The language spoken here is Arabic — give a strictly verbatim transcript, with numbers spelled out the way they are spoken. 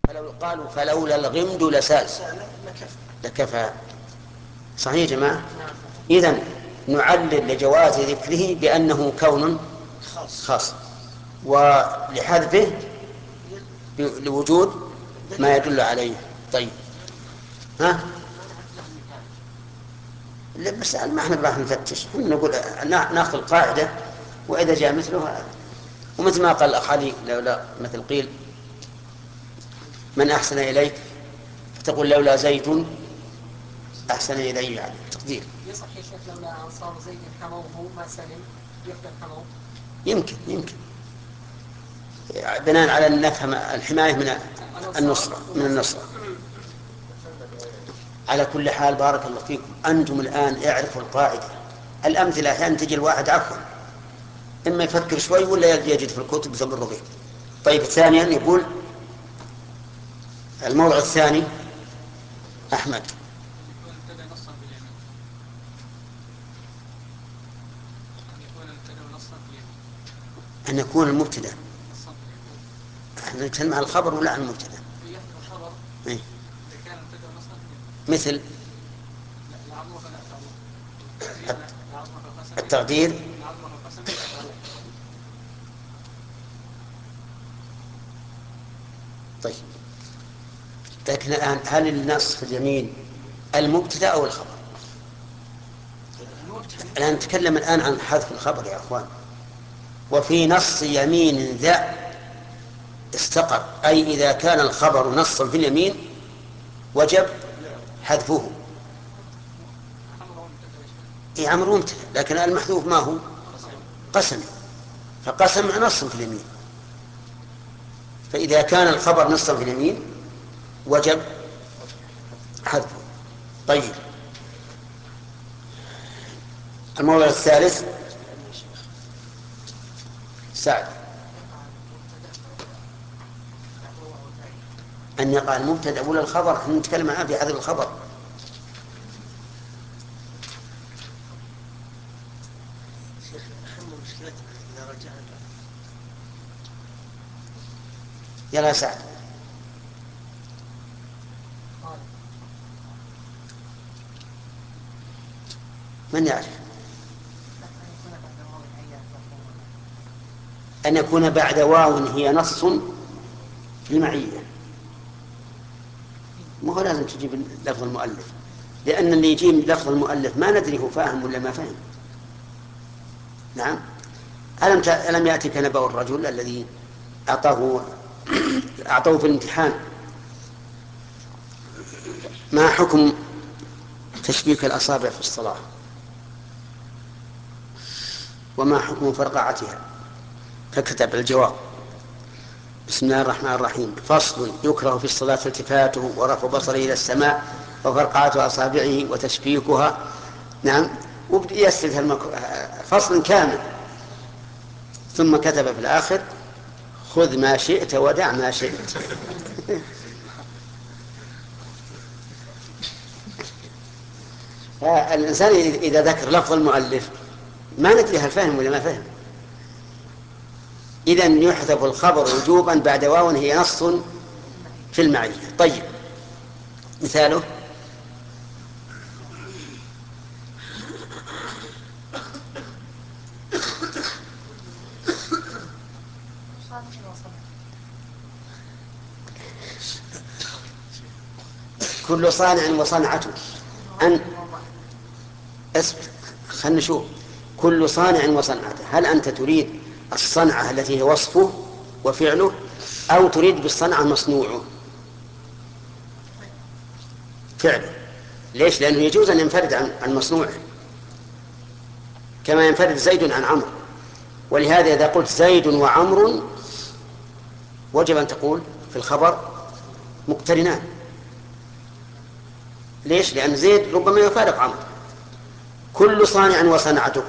فلو قالوا فلولا الغمد لسال لكفى. صحيح يا جماعة. إذن نعلل لجواز ذكره بأنه كون خاص، ولحذفه لوجود ما يدل عليه. طيب ها لا بس ما احنا راح نفتش، نقول ناخذ القاعدة وإذا جاء مثلها. ومثل ما قال الأخ علي لولا مثل قيل من أحسن إليك فتقول لولا زيد أحسن إلي، يعني تقدير. يصح يا شيخ لولا أنصار زيد حموه ما سلم، يقدر حموه. يمكن يمكن بناء على أن نفهم الحماية من النصرة من النصرة. على كل حال بارك الله فيكم، أنتم الآن اعرفوا القاعدة. الأمثلة أحيانا تجي الواحد عفوا إما يفكر شوي ولا يجد في الكتب ثم الرغيب. طيب ثانيا يقول الموضع الثاني أحمد أن يكون المبتدأ. احنا نتكلم عن الخبر ولا عن المبتدأ؟ إيه؟ مثل التقدير. طيب لكن الآن هل النص في اليمين المبتدأ أو الخبر؟ الآن نتكلم الآن عن حذف الخبر يا أخوان. وفي نص يمين ذا استقر، أي إذا كان الخبر نصا في اليمين وجب حذفه. إيه أمر ممتنع، لكن المحذوف ما هو قسم، فقسم نص في اليمين، فإذا كان الخبر نصا في اليمين وجب حذفه. طيب الموضوع الثالث سعد أن يقع المبتدأ ولا الخبر. احنا نتكلم الآن في حذف الخبر. شيخ أهم مشكلتنا إذا رجعنا يلا يا سعد. من يعرف؟ أن يكون بعد واو هي نص في المعية. ما هو لازم تجيب لفظ المؤلف، لأن اللي يجيب لفظ المؤلف ما ندري هو فاهم ولا ما فاهم. نعم. ألم ألم يأتك نبأ الرجل الذي أعطاه أعطوه في الامتحان ما حكم تشبيك الأصابع في الصلاة وما حكم فرقعتها؟ فكتب الجواب: بسم الله الرحمن الرحيم. فصل: يكره في الصلاة التفاته ورفع بصره إلى السماء وفرقعة أصابعه وتشبيكها. نعم. ويسرد المك... فصل كامل. ثم كتب في الآخر: خذ ما شئت ودع ما شئت. الإنسان إذا ذكر لفظ المؤلف ما ندري هل فهم ولا ما فهم. إذن يحذف الخبر وجوبا بعد واو هي نص في المعية. طيب مثاله: كل صانع وصنعته. أن أثبت خلنا نشوف. كل صانع وصنعته، هل أنت تريد الصنعة التي هي وصفه وفعله أو تريد بالصنعة مصنوعه فعله؟ ليش؟ لأنه يجوز أن ينفرد عن عن مصنوعه كما ينفرد زيد عن عمرو. ولهذا إذا قلت زيد وعمر وجب أن تقول في الخبر مقترنان. ليش؟ لأن زيد ربما يفارق عمرو. كل صانع وصنعته،